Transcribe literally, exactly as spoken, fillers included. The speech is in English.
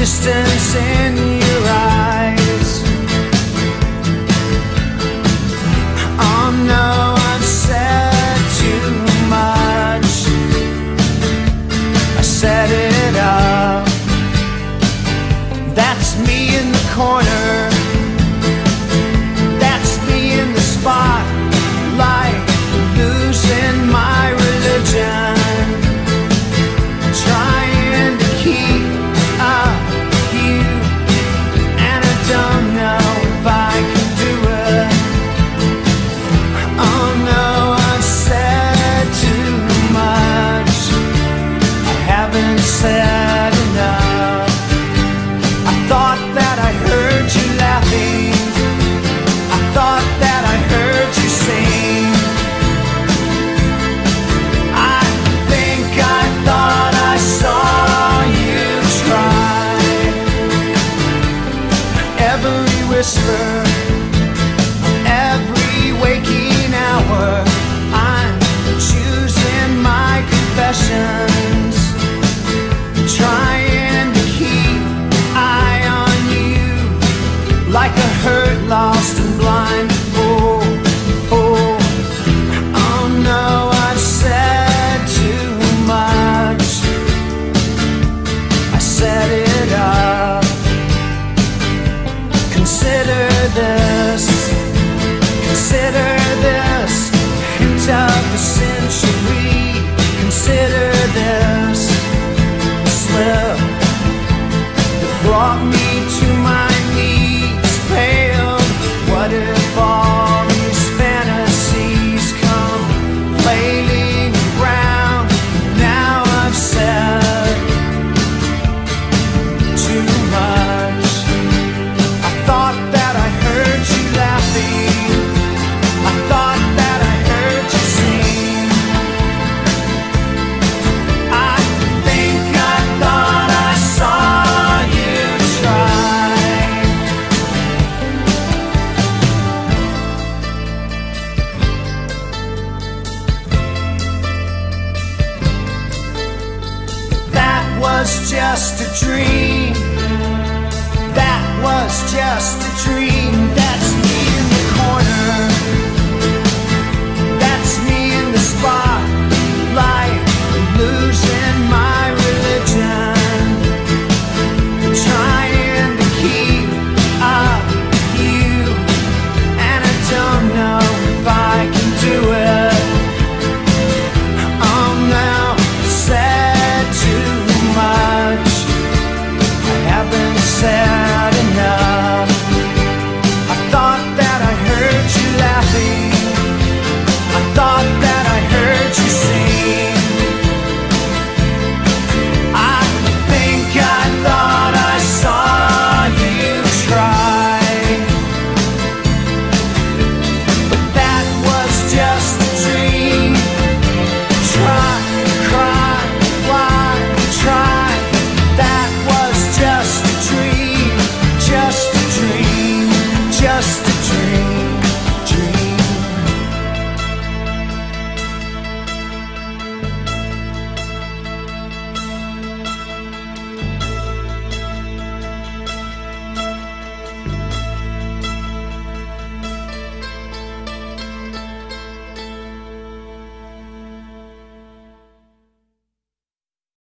distance in your eyes. Oh no, I've said too much. I set it up. That's me in the corner. That's me in the spotlight, losing my religion, trying to keep up with you, and I don't know if I can do it. Oh no, I've said too much. I haven't said enough. I thought that I heard you laughing. I thought that I heard you sing. I think I thought I saw you try. Every whisper, every waking hour, I'm choosing my confessions, trying to keep eye on you, like a hurt, lost and blind fool. Oh, oh no, I've said too much. I set it up. Consider this, consider this, hint of the century. Consider this slip that brought me to my knees, pale. What if all these fantasies come flailing around? Now I've said too much. I thought that I heard you laughing. I thought that I heard you sing. I think I thought I saw you try. That was just a dream. That was just a dream. That's me in the corner.